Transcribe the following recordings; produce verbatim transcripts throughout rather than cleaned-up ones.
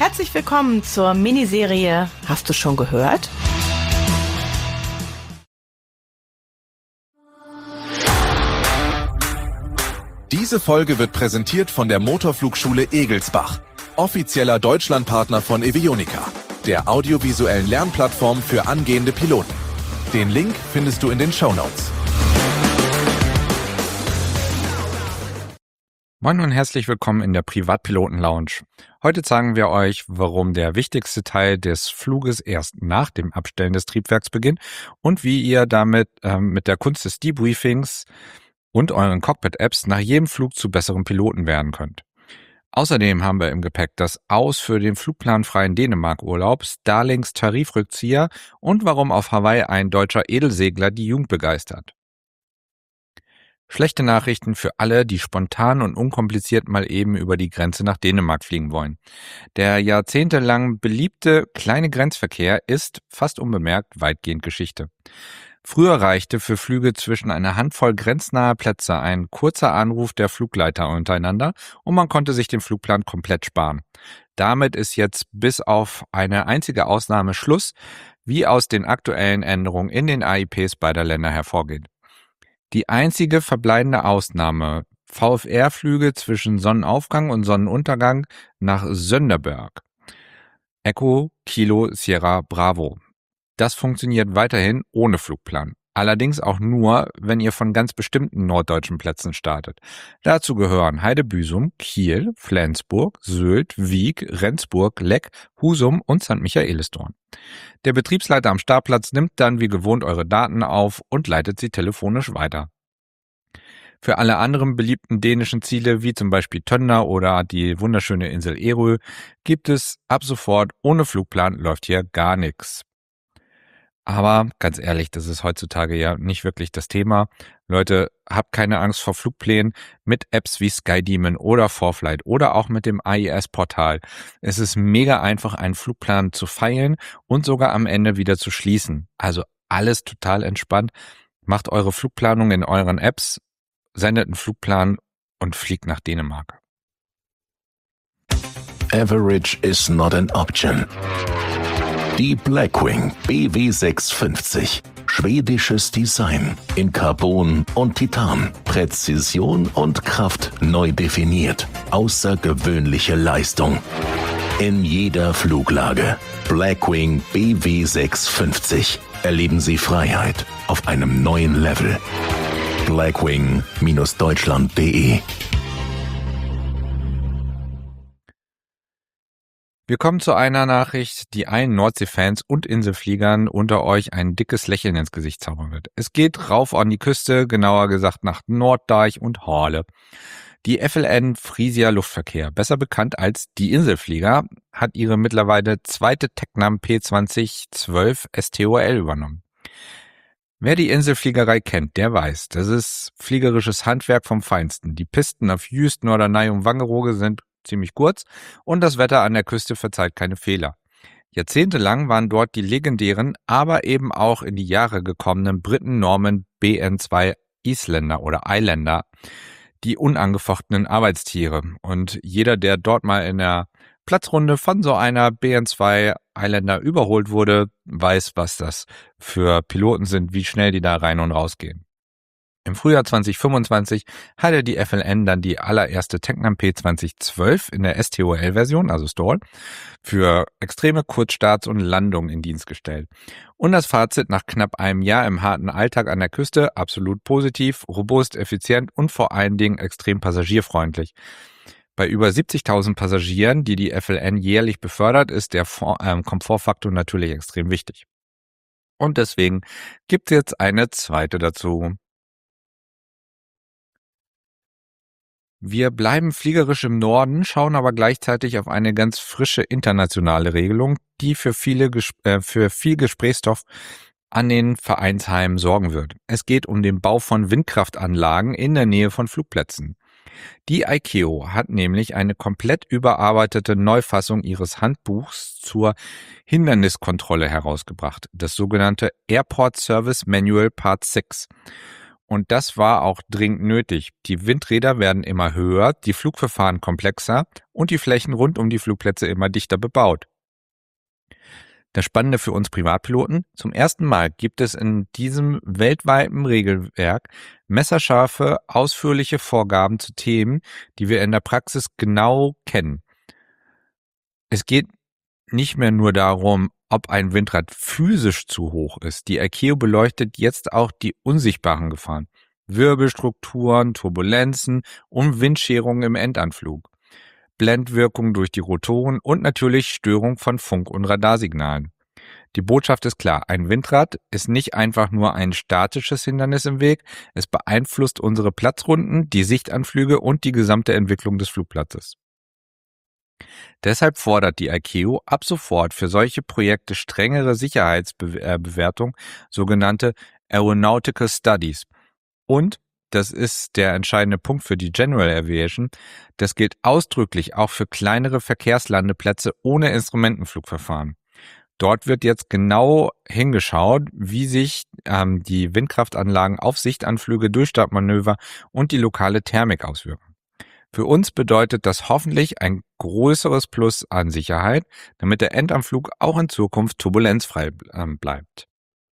Herzlich willkommen zur Miniserie Hast du schon gehört? Diese Folge wird präsentiert von der Motorflugschule Egelsbach, offizieller Deutschlandpartner von Evionica, der audiovisuellen Lernplattform für angehende Piloten. Den Link findest du in den Shownotes. Moin und herzlich willkommen in der Privatpiloten-Lounge. Heute zeigen wir euch, warum der wichtigste Teil des Fluges erst nach dem Abstellen des Triebwerks beginnt und wie ihr damit ähm, mit der Kunst des Debriefings und euren Cockpit-Apps nach jedem Flug zu besseren Piloten werden könnt. Außerdem haben wir im Gepäck das Aus für den flugplanfreien Dänemark-Urlaub, Starlinks Tarifrückzieher und warum auf Hawaii ein deutscher Edelsegler die Jugend begeistert. Schlechte Nachrichten für alle, die spontan und unkompliziert mal eben über die Grenze nach Dänemark fliegen wollen. Der jahrzehntelang beliebte kleine Grenzverkehr ist, fast unbemerkt, weitgehend Geschichte. Früher reichte für Flüge zwischen einer Handvoll grenznaher Plätze ein kurzer Anruf der Flugleiter untereinander und man konnte sich den Flugplan komplett sparen. Damit ist jetzt bis auf eine einzige Ausnahme Schluss, wie aus den aktuellen Änderungen in den A I Ps beider Länder hervorgeht. Die einzige verbleibende Ausnahme: V F R-Flüge zwischen Sonnenaufgang und Sonnenuntergang nach Sönderberg. Echo Kilo Sierra Bravo. Das funktioniert weiterhin ohne Flugplan. Allerdings auch nur, wenn ihr von ganz bestimmten norddeutschen Plätzen startet. Dazu gehören Heidebüsum, Kiel, Flensburg, Sylt, Wiek, Rendsburg, Leck, Husum und Sankt Michaelisdorf. Der Betriebsleiter am Startplatz nimmt dann wie gewohnt eure Daten auf und leitet sie telefonisch weiter. Für alle anderen beliebten dänischen Ziele, wie zum Beispiel Tønder oder die wunderschöne Insel Ærø, gibt es ab sofort ohne Flugplan läuft hier gar nichts. Aber ganz ehrlich, das ist heutzutage ja nicht wirklich das Thema. Leute, habt keine Angst vor Flugplänen mit Apps wie SkyDemon oder ForeFlight oder auch mit dem A I S-Portal. Es ist mega einfach, einen Flugplan zu feilen und sogar am Ende wieder zu schließen. Also alles total entspannt. Macht eure Flugplanung in euren Apps, sendet einen Flugplan und fliegt nach Dänemark. Average is not an option. Die Blackwing B W sechshundertfünfzig. Schwedisches Design in Carbon und Titan. Präzision und Kraft neu definiert. Außergewöhnliche Leistung. In jeder Fluglage. Blackwing B W sechshundertfünfzig. Erleben Sie Freiheit auf einem neuen Level. blackwing Bindestrich deutschland Punkt de. Wir kommen zu einer Nachricht, die allen Nordseefans und Inselfliegern unter euch ein dickes Lächeln ins Gesicht zaubern wird. Es geht rauf an die Küste, genauer gesagt nach Norddeich und Horle. Die F L N Frisia Luftverkehr, besser bekannt als die Inselflieger, hat ihre mittlerweile zweite Tecnam P zwanzig zwölf S T O L übernommen. Wer die Inselfliegerei kennt, der weiß, das ist fliegerisches Handwerk vom Feinsten. Die Pisten auf Jüst, Norderney und Wangerooge sind ziemlich kurz und das Wetter an der Küste verzeiht keine Fehler. Jahrzehntelang waren dort die legendären, aber eben auch in die Jahre gekommenen Briten, Normen, B N zwei Isländer oder Eiländer die unangefochtenen Arbeitstiere. Und jeder, der dort mal in der Platzrunde von so einer B N zwei Eiländer überholt wurde, weiß, was das für Piloten sind, wie schnell die da rein und rausgehen. Im Frühjahr zwanzig fünfundzwanzig hatte die F L N dann die allererste Tecnam P zwanzig zwölf in der S T O L-Version, also Stall, für extreme Kurzstarts und Landungen in Dienst gestellt. Und das Fazit nach knapp einem Jahr im harten Alltag an der Küste: absolut positiv, robust, effizient und vor allen Dingen extrem passagierfreundlich. Bei über siebzigtausend Passagieren, die die F L N jährlich befördert, ist der Komfortfaktor natürlich extrem wichtig. Und deswegen gibt es jetzt eine zweite dazu. Wir bleiben fliegerisch im Norden, schauen aber gleichzeitig auf eine ganz frische internationale Regelung, die für viele äh, für viel Gesprächsstoff an den Vereinsheimen sorgen wird. Es geht um den Bau von Windkraftanlagen in der Nähe von Flugplätzen. Die I C A O hat nämlich eine komplett überarbeitete Neufassung ihres Handbuchs zur Hinderniskontrolle herausgebracht, das sogenannte Airport Service Manual Part sechs. Und das war auch dringend nötig. Die Windräder werden immer höher, die Flugverfahren komplexer und die Flächen rund um die Flugplätze immer dichter bebaut. Das Spannende für uns Privatpiloten: Zum ersten Mal gibt es in diesem weltweiten Regelwerk messerscharfe, ausführliche Vorgaben zu Themen, die wir in der Praxis genau kennen. Es geht nicht mehr nur darum, ob ein Windrad physisch zu hoch ist. Die I C A O beleuchtet jetzt auch die unsichtbaren Gefahren: Wirbelstrukturen, Turbulenzen und Windscherungen im Endanflug, Blendwirkung durch die Rotoren und natürlich Störung von Funk- und Radarsignalen. Die Botschaft ist klar: Ein Windrad ist nicht einfach nur ein statisches Hindernis im Weg, es beeinflusst unsere Platzrunden, die Sichtanflüge und die gesamte Entwicklung des Flugplatzes. Deshalb fordert die I C A O ab sofort für solche Projekte strengere Sicherheitsbewertung, sogenannte Aeronautical Studies. Und, das ist der entscheidende Punkt für die General Aviation, das gilt ausdrücklich auch für kleinere Verkehrslandeplätze ohne Instrumentenflugverfahren. Dort wird jetzt genau hingeschaut, wie sich ähm, die Windkraftanlagen auf Sichtanflüge, Durchstartmanöver und die lokale Thermik auswirken. Für uns bedeutet das hoffentlich ein größeres Plus an Sicherheit, damit der Endanflug auch in Zukunft turbulenzfrei ähm, bleibt.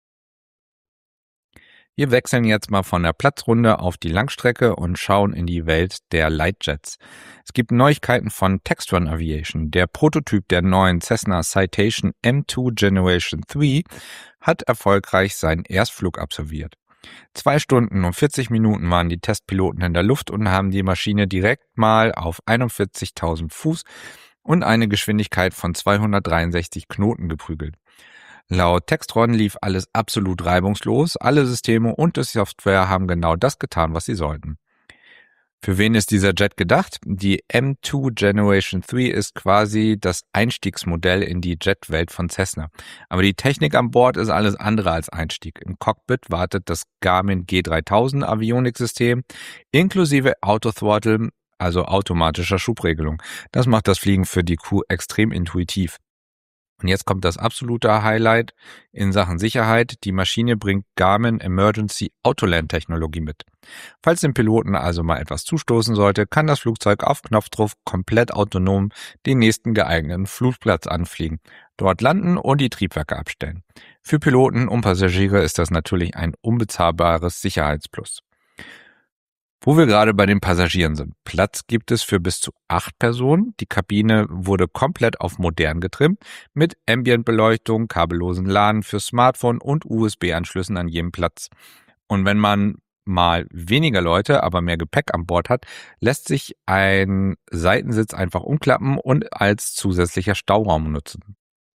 Wir wechseln jetzt mal von der Platzrunde auf die Langstrecke und schauen in die Welt der Lightjets. Es gibt Neuigkeiten von Textron Aviation. Der Prototyp der neuen Cessna Citation M zwei Generation drei hat erfolgreich seinen Erstflug absolviert. Zwei Stunden und vierzig Minuten waren die Testpiloten in der Luft und haben die Maschine direkt mal auf einundvierzigtausend Fuß und eine Geschwindigkeit von zweihundertdreiundsechzig Knoten geprügelt. Laut Textron lief alles absolut reibungslos, alle Systeme und die Software haben genau das getan, was sie sollten. Für wen ist dieser Jet gedacht? Die M zwei Generation drei ist quasi das Einstiegsmodell in die Jetwelt von Cessna. Aber die Technik an Bord ist alles andere als Einstieg. Im Cockpit wartet das Garmin G dreitausend Avionik-System inklusive Autothrottle, also automatischer Schubregelung. Das macht das Fliegen für die Crew extrem intuitiv. Und jetzt kommt das absolute Highlight in Sachen Sicherheit. Die Maschine bringt Garmin Emergency Autoland Technologie mit. Falls dem Piloten also mal etwas zustoßen sollte, kann das Flugzeug auf Knopfdruck komplett autonom den nächsten geeigneten Flugplatz anfliegen, dort landen und die Triebwerke abstellen. Für Piloten und Passagiere ist das natürlich ein unbezahlbares Sicherheitsplus. Wo wir gerade bei den Passagieren sind: Platz gibt es für bis zu acht Personen. Die Kabine wurde komplett auf modern getrimmt, mit Ambientbeleuchtung, kabellosen Laden für Smartphone und U S B-Anschlüssen an jedem Platz. Und wenn man mal weniger Leute, aber mehr Gepäck an Bord hat, lässt sich ein Seitensitz einfach umklappen und als zusätzlicher Stauraum nutzen.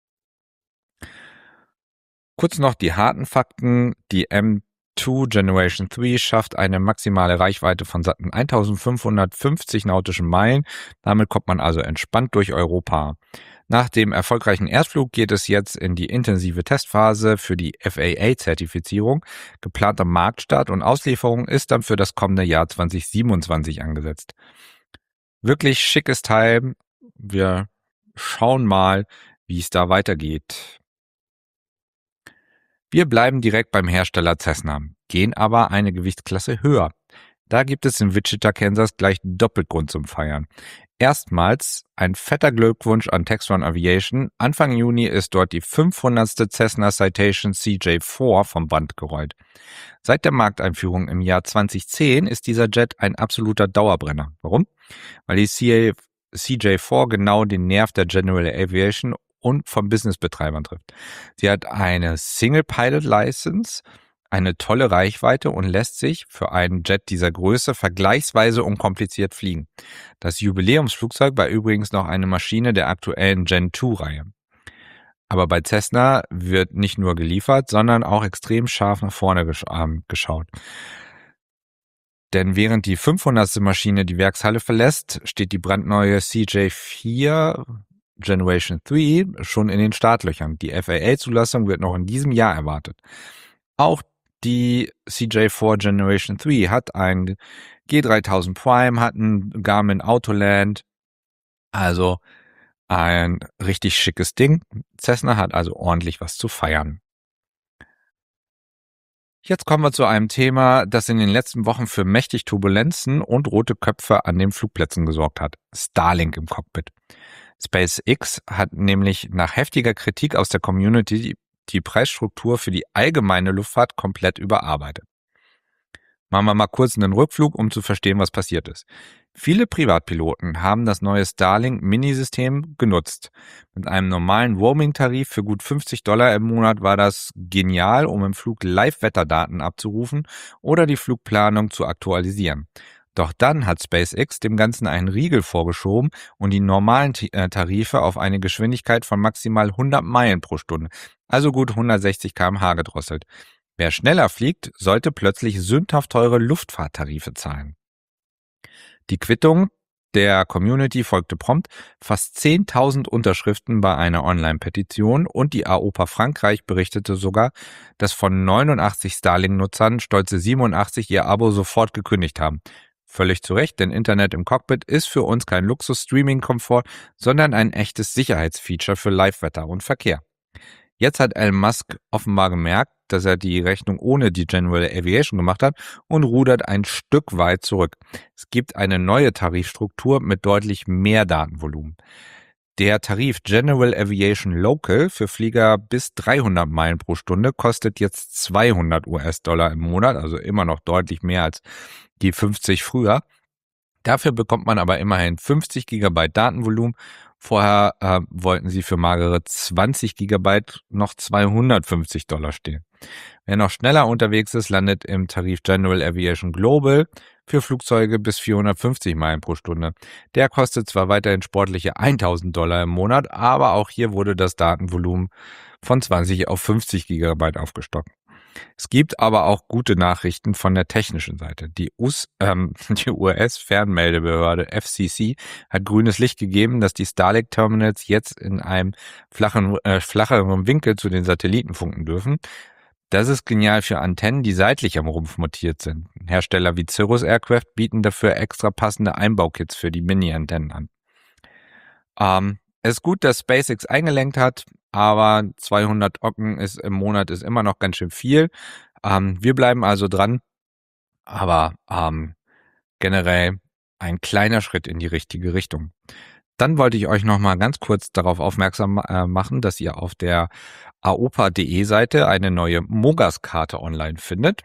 Kurz noch die harten Fakten: Die M zwei Generation drei schafft eine maximale Reichweite von satten eintausendfünfhundertfünfzig nautischen Meilen. Damit kommt man also entspannt durch Europa. Nach dem erfolgreichen Erstflug geht es jetzt in die intensive Testphase für die F A A-Zertifizierung. Geplanter Marktstart und Auslieferung ist dann für das kommende Jahr zweitausendsiebenundzwanzig angesetzt. Wirklich schickes Teil. Wir schauen mal, wie es da weitergeht. Wir bleiben direkt beim Hersteller Cessna, gehen aber eine Gewichtsklasse höher. Da gibt es in Wichita, Kansas gleich doppelt Grund zum Feiern. Erstmals ein fetter Glückwunsch an Textron Aviation. Anfang Juni ist dort die fünfhundertste Cessna Citation C J vier vom Band gerollt. Seit der Markteinführung im Jahr zweitausendzehn ist dieser Jet ein absoluter Dauerbrenner. Warum? Weil die C J vier genau den Nerv der General Aviation und von Businessbetreibern trifft. Sie hat eine Single-Pilot-License, eine tolle Reichweite und lässt sich für einen Jet dieser Größe vergleichsweise unkompliziert fliegen. Das Jubiläumsflugzeug war übrigens noch eine Maschine der aktuellen Gen zwei Reihe. Aber bei Cessna wird nicht nur geliefert, sondern auch extrem scharf nach vorne gesch- äh, geschaut. Denn während die fünfhundertste Maschine die Werkshalle verlässt, steht die brandneue C J vier Generation drei schon in den Startlöchern. Die F A A-Zulassung wird noch in diesem Jahr erwartet. Auch die C J vier Generation drei hat ein G dreitausend Prime, hat ein Garmin Autoland, also ein richtig schickes Ding. Cessna hat also ordentlich was zu feiern. Jetzt kommen wir zu einem Thema, das in den letzten Wochen für mächtig Turbulenzen und rote Köpfe an den Flugplätzen gesorgt hat. Starlink im Cockpit. SpaceX hat nämlich nach heftiger Kritik aus der Community die, die Preisstruktur für die allgemeine Luftfahrt komplett überarbeitet. Machen wir mal kurz einen Rückflug, um zu verstehen, was passiert ist. Viele Privatpiloten haben das neue Starlink-Mini-System genutzt. Mit einem normalen Roaming-Tarif für gut fünfzig Dollar im Monat war das genial, um im Flug Live-Wetterdaten abzurufen oder die Flugplanung zu aktualisieren. Doch dann hat SpaceX dem Ganzen einen Riegel vorgeschoben und die normalen Tarife auf eine Geschwindigkeit von maximal hundert Meilen pro Stunde, also gut hundertsechzig Kilometer pro Stunde gedrosselt. Wer schneller fliegt, sollte plötzlich sündhaft teure Luftfahrttarife zahlen. Die Quittung der Community folgte prompt, fast zehntausend Unterschriften bei einer Online-Petition und die AOPA Frankreich berichtete sogar, dass von neunundachtzig Starlink-Nutzern stolze siebenundachtzig ihr Abo sofort gekündigt haben. Völlig zu Recht, denn Internet im Cockpit ist für uns kein Luxus-Streaming-Komfort, sondern ein echtes Sicherheitsfeature für Live-Wetter und Verkehr. Jetzt hat Elon Musk offenbar gemerkt, dass er die Rechnung ohne die General Aviation gemacht hat und rudert ein Stück weit zurück. Es gibt eine neue Tarifstruktur mit deutlich mehr Datenvolumen. Der Tarif General Aviation Local für Flieger bis dreihundert Meilen pro Stunde kostet jetzt zweihundert US-Dollar im Monat, also immer noch deutlich mehr als die fünfzig früher. Dafür bekommt man aber immerhin fünfzig Gigabyte Datenvolumen. Vorher äh, wollten sie für magere zwanzig Gigabyte noch zweihundertfünfzig Dollar stehen. Wer noch schneller unterwegs ist, landet im Tarif General Aviation Global für Flugzeuge bis vierhundertfünfzig Meilen pro Stunde. Der kostet zwar weiterhin sportliche eintausend Dollar im Monat, aber auch hier wurde das Datenvolumen von zwanzig auf fünfzig Gigabyte aufgestockt. Es gibt aber auch gute Nachrichten von der technischen Seite. Die, US, ähm, die U S-Fernmeldebehörde F C C hat grünes Licht gegeben, dass die Starlink-Terminals jetzt in einem flachen, äh, flacheren Winkel zu den Satelliten funken dürfen. Das ist genial für Antennen, die seitlich am Rumpf montiert sind. Hersteller wie Cirrus Aircraft bieten dafür extra passende Einbaukits für die Mini-Antennen an. Ähm, es ist gut, dass SpaceX eingelenkt hat, aber zweihundert Ocken ist im Monat ist immer noch ganz schön viel. Ähm, wir bleiben also dran, aber ähm, generell ein kleiner Schritt in die richtige Richtung. Dann wollte ich euch noch mal ganz kurz darauf aufmerksam äh, machen, dass ihr auf der aopa punkt de Seite eine neue MOGAS-Karte online findet.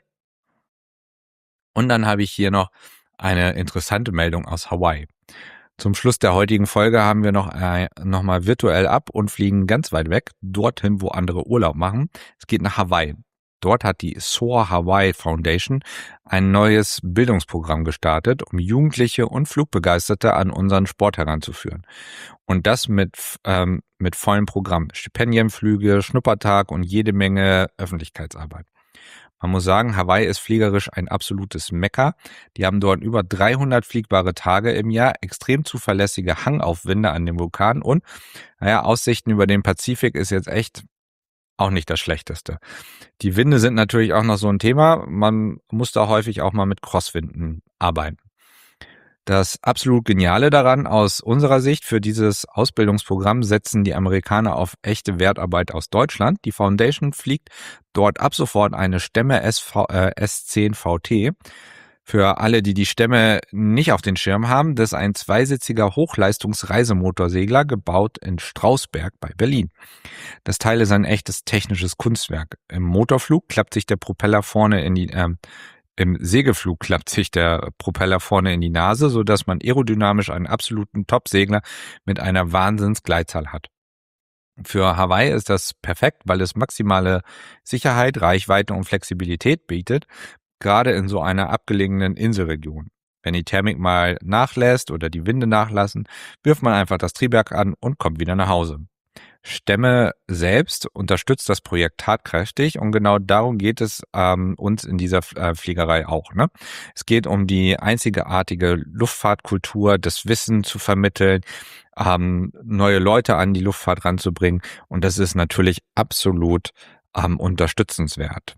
Und dann habe ich hier noch eine interessante Meldung aus Hawaii. Zum Schluss der heutigen Folge haben wir noch, äh, noch mal virtuell ab und fliegen ganz weit weg, dorthin, wo andere Urlaub machen. Es geht nach Hawaii. Dort hat die Soar Hawaii Foundation ein neues Bildungsprogramm gestartet, um Jugendliche und Flugbegeisterte an unseren Sport heranzuführen. Und das mit, ähm, mit vollem Programm. Stipendienflüge, Schnuppertag und jede Menge Öffentlichkeitsarbeit. Man muss sagen, Hawaii ist fliegerisch ein absolutes Mekka. Die haben dort über dreihundert fliegbare Tage im Jahr, extrem zuverlässige Hangaufwinde an dem Vulkan und naja, Aussichten über den Pazifik ist jetzt echt auch nicht das Schlechteste. Die Winde sind natürlich auch noch so ein Thema. Man muss da häufig auch mal mit Crosswinden arbeiten. Das absolut Geniale daran aus unserer Sicht für dieses Ausbildungsprogramm setzen die Amerikaner auf echte Wertarbeit aus Deutschland. Die Foundation fliegt dort ab sofort eine Stemme S V, äh, S zehn V T. Für alle, die die Stemme nicht auf den Schirm haben, das ist ein zweisitziger Hochleistungs-Reisemotorsegler, gebaut in Strausberg bei Berlin. Das Teil ist ein echtes technisches Kunstwerk. Im Motorflug klappt sich der Propeller vorne in die, äh, im Segelflug klappt sich der Propeller vorne in die Nase, sodass man aerodynamisch einen absoluten Top-Segler mit einer Wahnsinns-Gleitzahl hat. Für Hawaii ist das perfekt, weil es maximale Sicherheit, Reichweite und Flexibilität bietet, gerade in so einer abgelegenen Inselregion. Wenn die Thermik mal nachlässt oder die Winde nachlassen, wirft man einfach das Triebwerk an und kommt wieder nach Hause. Stemme selbst unterstützt das Projekt tatkräftig und genau darum geht es ähm, uns in dieser äh, Fliegerei auch. Ne? Es geht um die einzigartige Luftfahrtkultur, das Wissen zu vermitteln, ähm, neue Leute an die Luftfahrt ranzubringen und das ist natürlich absolut ähm, unterstützenswert.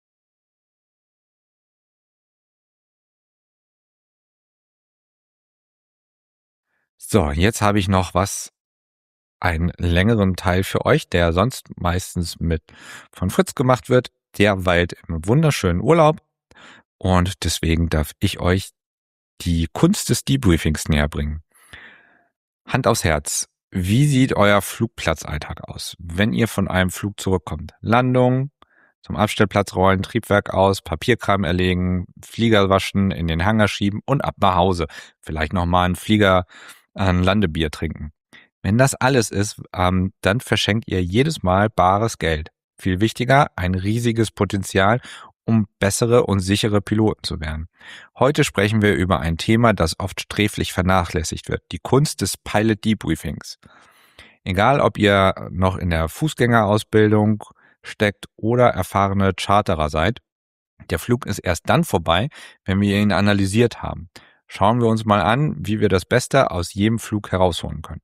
So, jetzt habe ich noch was, einen längeren Teil für euch, der sonst meistens mit von Fritz gemacht wird. derweil im wunderschönen Urlaub und deswegen darf ich euch die Kunst des Debriefings näher bringen. Hand aufs Herz. Wie sieht euer Flugplatzalltag aus, wenn ihr von einem Flug zurückkommt? Landung, zum Abstellplatz rollen, Triebwerk aus, Papierkram erlegen, Flieger waschen, in den Hangar schieben und ab nach Hause. Vielleicht nochmal einen Flieger, ein Landebier trinken. Wenn das alles ist, ähm, dann verschenkt ihr jedes Mal bares Geld. Viel wichtiger, ein riesiges Potenzial, um bessere und sichere Piloten zu werden. Heute sprechen wir über ein Thema, das oft sträflich vernachlässigt wird, die Kunst des Pilot Debriefings. Egal, ob ihr noch in der Fußgängerausbildung steckt oder erfahrene Charterer seid, der Flug ist erst dann vorbei, wenn wir ihn analysiert haben. Schauen wir uns mal an, wie wir das Beste aus jedem Flug herausholen können.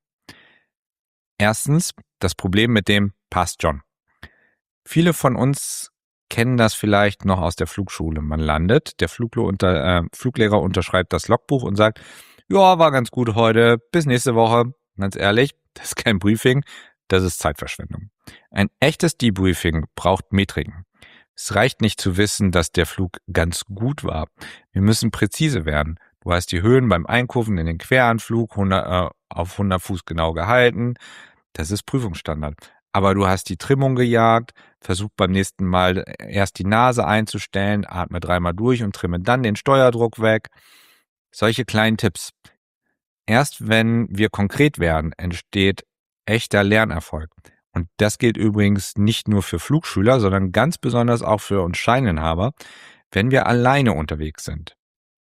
Erstens, das Problem mit dem Passt schon. Viele von uns kennen das vielleicht noch aus der Flugschule. Man landet, der Fluglo unter, äh, Fluglehrer unterschreibt das Logbuch und sagt, ja, war ganz gut heute, bis nächste Woche. Ganz ehrlich, das ist kein Briefing, das ist Zeitverschwendung. Ein echtes Debriefing braucht Metriken. Es reicht nicht zu wissen, dass der Flug ganz gut war. Wir müssen präzise werden. Du hast die Höhen beim Einkurven in den Queranflug hundert, äh, auf hundert Fuß genau gehalten. Das ist Prüfungsstandard. Aber du hast die Trimmung gejagt, versuch beim nächsten Mal erst die Nase einzustellen, atme dreimal durch und trimme dann den Steuerdruck weg. Solche kleinen Tipps. Erst wenn wir konkret werden, entsteht echter Lernerfolg. Und das gilt übrigens nicht nur für Flugschüler, sondern ganz besonders auch für uns Scheininhaber, wenn wir alleine unterwegs sind.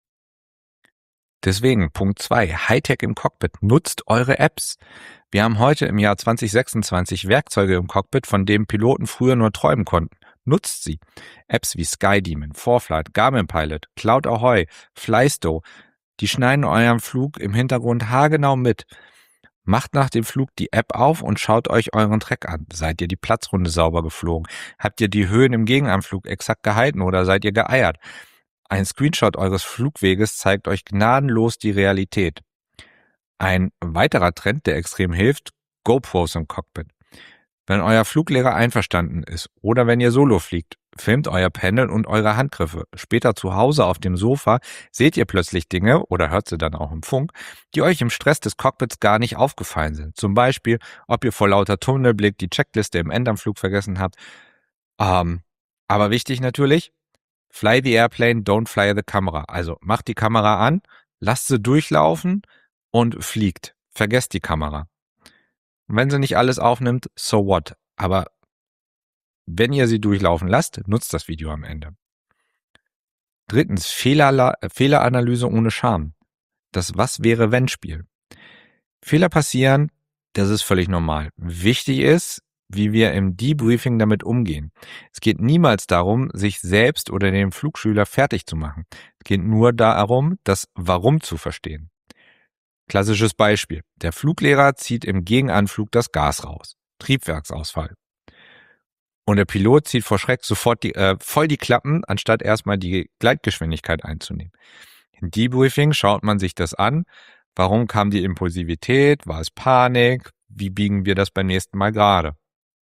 Deswegen Punkt zwei, Hightech im Cockpit. Nutzt eure Apps. Wir haben heute im Jahr zwanzig sechsundzwanzig Werkzeuge im Cockpit, von denen Piloten früher nur träumen konnten. Nutzt sie. Apps wie SkyDemon, ForeFlight, Garmin Pilot, Cloud Ahoy, Flysto, die schneiden euren Flug im Hintergrund haargenau mit. Macht nach dem Flug die App auf und schaut euch euren Track an. Seid ihr die Platzrunde sauber geflogen? Habt ihr die Höhen im Gegenanflug exakt gehalten oder seid ihr geeiert? Ein Screenshot eures Flugweges zeigt euch gnadenlos die Realität. Ein weiterer Trend, der extrem hilft, GoPros im Cockpit. Wenn euer Fluglehrer einverstanden ist oder wenn ihr solo fliegt, filmt euer Panel und eure Handgriffe. Später zu Hause auf dem Sofa seht ihr plötzlich Dinge oder hört sie dann auch im Funk, die euch im Stress des Cockpits gar nicht aufgefallen sind. Zum Beispiel, ob ihr vor lauter Tunnelblick die Checkliste im Endanflug vergessen habt. Ähm, aber wichtig natürlich, fly the airplane, don't fly the camera. Also macht die Kamera an, lasst sie durchlaufen und fliegt. Vergesst die Kamera. Und wenn sie nicht alles aufnimmt, so what? Aber wenn ihr sie durchlaufen lasst, nutzt das Video am Ende. Drittens, Fehler, Fehleranalyse ohne Scham. Das Was-wäre-wenn-Spiel. Fehler passieren, das ist völlig normal. Wichtig ist, wie wir im Debriefing damit umgehen. Es geht niemals darum, sich selbst oder den Flugschüler fertig zu machen. Es geht nur darum, das Warum zu verstehen. Klassisches Beispiel. Der Fluglehrer zieht im Gegenanflug das Gas raus. Triebwerksausfall. Und der Pilot zieht vor Schreck sofort die, äh, voll die Klappen, anstatt erstmal die Gleitgeschwindigkeit einzunehmen. Im Debriefing schaut man sich das an. Warum kam die Impulsivität? War es Panik? Wie biegen wir das beim nächsten Mal gerade?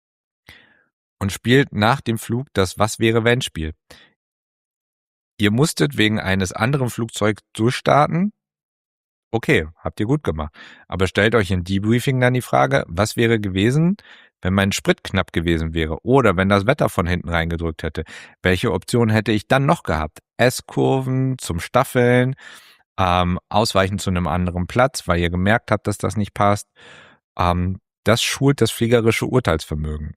Und spielt nach dem Flug das Was-wäre-wenn-Spiel. Ihr musstet wegen eines anderen Flugzeugs durchstarten. Okay, habt ihr gut gemacht. Aber stellt euch im Debriefing dann die Frage, was wäre gewesen, wenn mein Sprit knapp gewesen wäre oder wenn das Wetter von hinten reingedrückt hätte? Welche Option hätte ich dann noch gehabt? S-Kurven zum Staffeln, ähm, ausweichen zu einem anderen Platz, weil ihr gemerkt habt, dass das nicht passt. Ähm, das schult das fliegerische Urteilsvermögen.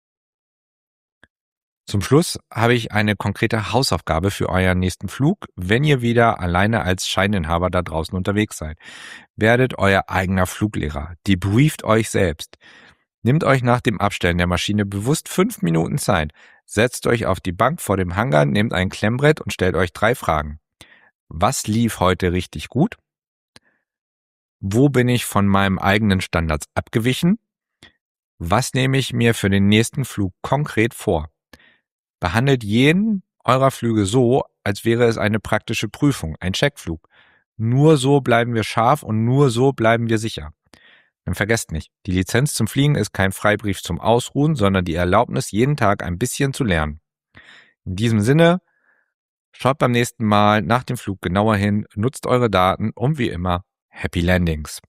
Zum Schluss habe ich eine konkrete Hausaufgabe für euren nächsten Flug, wenn ihr wieder alleine als Scheininhaber da draußen unterwegs seid. Werdet euer eigener Fluglehrer. Debrieft euch selbst. Nehmt euch nach dem Abstellen der Maschine bewusst fünf Minuten Zeit. Setzt euch auf die Bank vor dem Hangar, nehmt ein Klemmbrett und stellt euch drei Fragen. Was lief heute richtig gut? Wo bin ich von meinem eigenen Standards abgewichen? Was nehme ich mir für den nächsten Flug konkret vor? Behandelt jeden eurer Flüge so, als wäre es eine praktische Prüfung, ein Checkflug. Nur so bleiben wir scharf und nur so bleiben wir sicher. Und vergesst nicht, die Lizenz zum Fliegen ist kein Freibrief zum Ausruhen, sondern die Erlaubnis, jeden Tag ein bisschen zu lernen. In diesem Sinne, schaut beim nächsten Mal nach dem Flug genauer hin, nutzt eure Daten und wie immer, Happy Landings.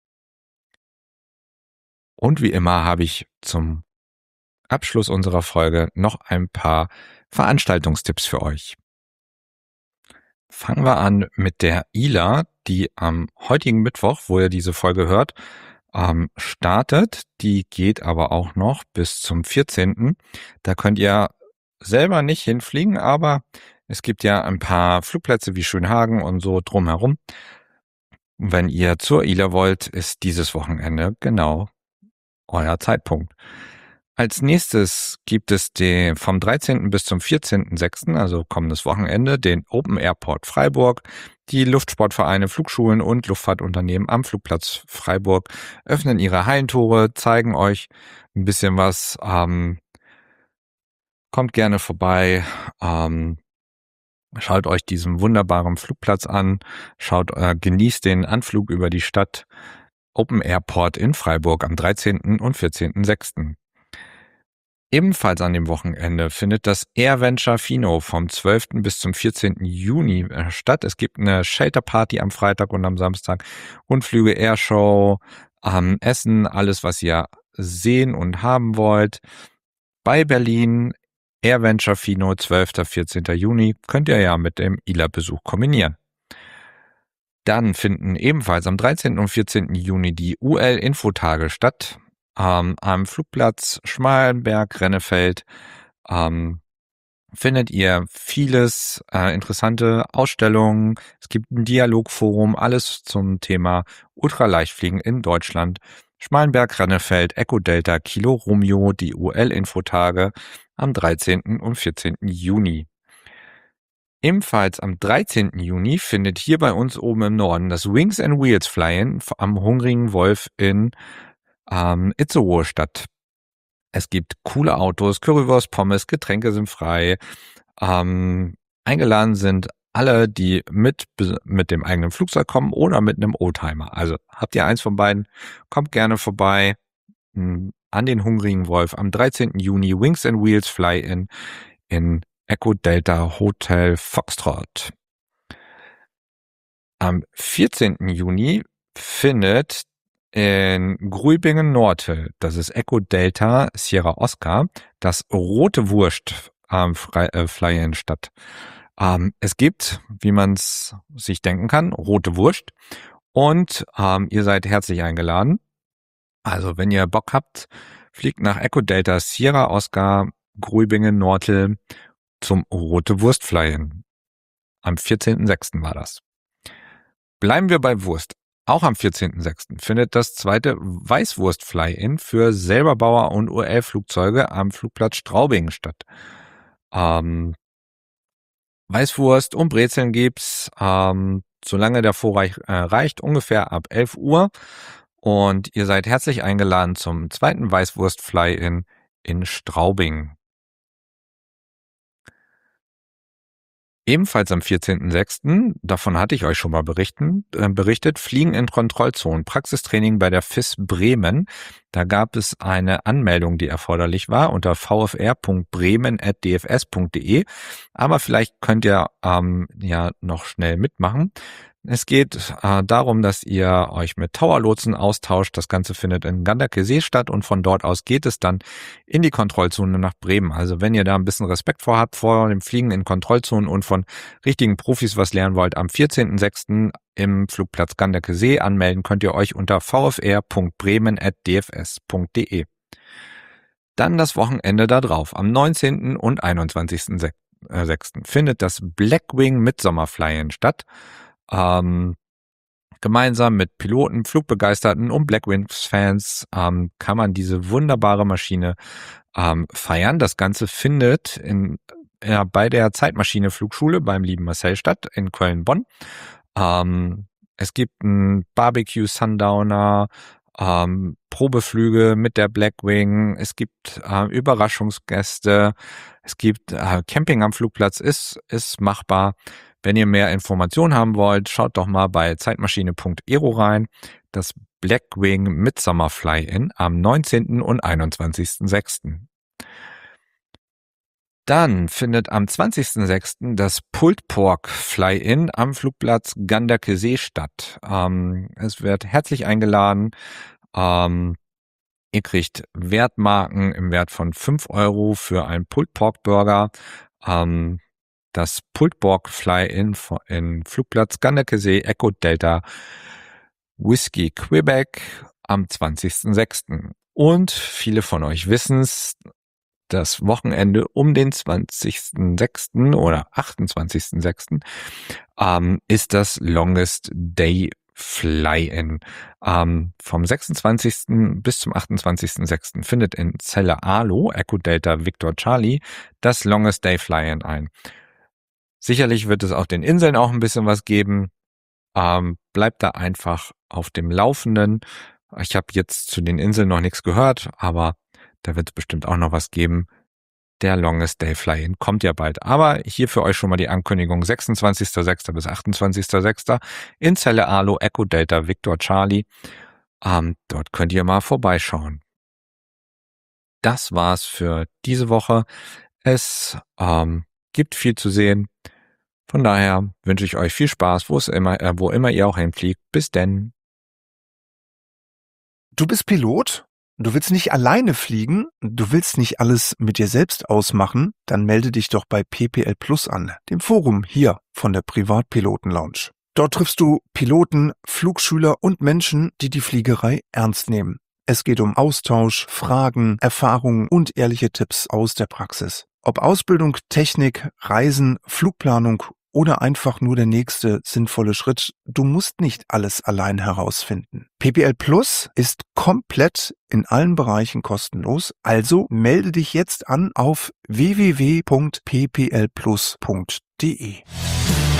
Und wie immer habe ich zum Abschluss unserer Folge noch ein paar Veranstaltungstipps für euch. Fangen wir an mit der I L A, die am heutigen Mittwoch, wo ihr diese Folge hört, ähm, startet. Die geht aber auch noch bis zum vierzehnten. Da könnt ihr selber nicht hinfliegen, aber es gibt ja ein paar Flugplätze wie Schönhagen und so drumherum. Wenn ihr zur I L A wollt, ist dieses Wochenende genau euer Zeitpunkt. Als nächstes gibt es den vom dreizehnten bis zum vierzehnten sechsten, also kommendes Wochenende, den Open Airport Freiburg. Die Luftsportvereine, Flugschulen und Luftfahrtunternehmen am Flugplatz Freiburg öffnen ihre Hallentore, zeigen euch ein bisschen was. Ähm, kommt gerne vorbei, ähm, schaut euch diesen wunderbaren Flugplatz an, schaut, äh, genießt den Anflug über die Stadt. Open Airport in Freiburg am dreizehnten und vierzehnten sechsten Ebenfalls an dem Wochenende findet das AirVenture Fino vom zwölften bis zum vierzehnten Juni statt. Es gibt eine Shelter-Party am Freitag und am Samstag, Rundflüge, Airshow, ähm, Essen, alles, was ihr sehen und haben wollt. Bei Berlin, AirVenture Fino, zwölften, vierzehnten Juni, könnt ihr ja mit dem I L A-Besuch kombinieren. Dann finden ebenfalls am dreizehnten und vierzehnten Juni die U L-Infotage statt. Ähm, am Flugplatz Schmalenberg-Rennefeld ähm, findet ihr vieles, äh, interessante Ausstellungen. Es gibt ein Dialogforum, alles zum Thema Ultraleichtfliegen in Deutschland. Schmalenberg-Rennefeld, Echo Delta, Kilo Romeo, die U L-Infotage am dreizehnten und vierzehnten Juni. Ebenfalls am dreizehnten Juni findet hier bei uns oben im Norden das Wings and Wheels Fly-In am Hungrigen Wolf in ähm, Itzehoe statt. Es gibt coole Autos, Currywurst, Pommes, Getränke sind frei. Ähm, eingeladen sind alle, die mit, mit dem eigenen Flugzeug kommen oder mit einem Oldtimer. Also habt ihr eins von beiden, kommt gerne vorbei mh, an den Hungrigen Wolf am dreizehnten Juni Wings and Wheels Fly-In in Echo Delta Hotel Foxtrot. Am vierzehnten Juni findet in Gruibingen-Nortel, das ist Echo Delta Sierra Oscar, das Rote Wurst ähm, äh, Fly-In statt. Ähm, es gibt, wie man es sich denken kann, rote Wurst und ähm, ihr seid herzlich eingeladen. Also wenn ihr Bock habt, fliegt nach Echo Delta Sierra Oscar Gruibingen-Nortel zum Rote Wurst Fly-In. Am vierzehnten sechsten war das. Bleiben wir bei Wurst. Auch am vierzehnten sechsten findet das zweite Weißwurst Fly-In für Selberbauer und U L-Flugzeuge am Flugplatz Straubing statt. Ähm, Weißwurst und Brezeln gibt's, ähm, solange der Vorreich äh, reicht, ungefähr ab elf Uhr. Und ihr seid herzlich eingeladen zum zweiten Weißwurst Fly-In in Straubing. Ebenfalls am vierzehnten sechsten, davon hatte ich euch schon mal berichten, äh, berichtet, Fliegen in Kontrollzonen, Praxistraining bei der F I S Bremen. Da gab es eine Anmeldung, die erforderlich war unter v f r punkt bremen at d f s punkt d e. Aber vielleicht könnt ihr ähm, ja noch schnell mitmachen. Es geht äh, darum, dass ihr euch mit Towerlotsen austauscht. Das Ganze findet in Ganderkesee statt und von dort aus geht es dann in die Kontrollzone nach Bremen. Also wenn ihr da ein bisschen Respekt vor habt vor dem Fliegen in Kontrollzonen und von richtigen Profis was lernen wollt, am vierzehnten sechsten im Flugplatz Ganderkesee anmelden könnt ihr euch unter v f r punkt bremen at d f s punkt d e. Dann das Wochenende da drauf. Am neunzehnten und einundzwanzigsten sechsten findet das Blackwing Midsummer Fly-In statt. Ähm, gemeinsam mit Piloten, Flugbegeisterten und Blackwings-Fans ähm, kann man diese wunderbare Maschine ähm, feiern. Das Ganze findet in, ja, bei der Zeitmaschine Flugschule beim lieben Marcel statt in Köln-Bonn. Ähm, es gibt ein Barbecue Sundowner, ähm, Probeflüge mit der Blackwing, es gibt äh, Überraschungsgäste, es gibt äh, Camping am Flugplatz, ist, ist machbar. Wenn ihr mehr Informationen haben wollt, schaut doch mal bei zeitmaschine punkt aero rein. Das Blackwing Midsummer Fly-In am neunzehnten und einundzwanzigsten sechsten Dann findet am zwanzigsten sechsten das Pulled Pork Fly-In am Flugplatz Ganderkesee statt. Ähm, es wird herzlich eingeladen. Ähm, ihr kriegt Wertmarken im Wert von fünf Euro für einen Pulled Pork Burger. Ähm, das Pulled Pork Fly-In in Flugplatz Ganderkesee Echo Delta Whiskey Quebec am zwanzigsten sechsten Und viele von euch wissen's, das Wochenende um den zwanzigsten sechsten oder achtundzwanzigsten sechsten ähm, ist das Longest Day Fly-In. Ähm, vom sechsundzwanzigsten bis zum achtundzwanzigsten sechsten findet in Celle Alo, Echo Delta Victor Charlie, das Longest Day Fly-In ein. Sicherlich wird es auf den Inseln auch ein bisschen was geben. Ähm, bleibt da einfach auf dem Laufenden. Ich habe jetzt zu den Inseln noch nichts gehört, aber da wird es bestimmt auch noch was geben. Der Longest Day Fly-In kommt ja bald. Aber hier für euch schon mal die Ankündigung. sechsundzwanzigsten sechsten bis achtundzwanzigsten sechsten in Celle Alo, Echo Delta Victor Charlie. Ähm, dort könnt ihr mal vorbeischauen. Das war's für diese Woche. Es ähm, gibt viel zu sehen. Von daher wünsche ich euch viel Spaß, wo es immer, äh, wo immer ihr auch hinfliegt. Bis denn. Du bist Pilot? Du willst nicht alleine fliegen? Du willst nicht alles mit dir selbst ausmachen? Dann melde dich doch bei P P L Plus an, dem Forum hier von der Privatpiloten-Lounge. Dort triffst du Piloten, Flugschüler und Menschen, die die Fliegerei ernst nehmen. Es geht um Austausch, Fragen, Erfahrungen und ehrliche Tipps aus der Praxis. Ob Ausbildung, Technik, Reisen, Flugplanung oder einfach nur der nächste sinnvolle Schritt, du musst nicht alles allein herausfinden. P P L Plus ist komplett in allen Bereichen kostenlos, also melde dich jetzt an auf w w w punkt p p l plus punkt d e.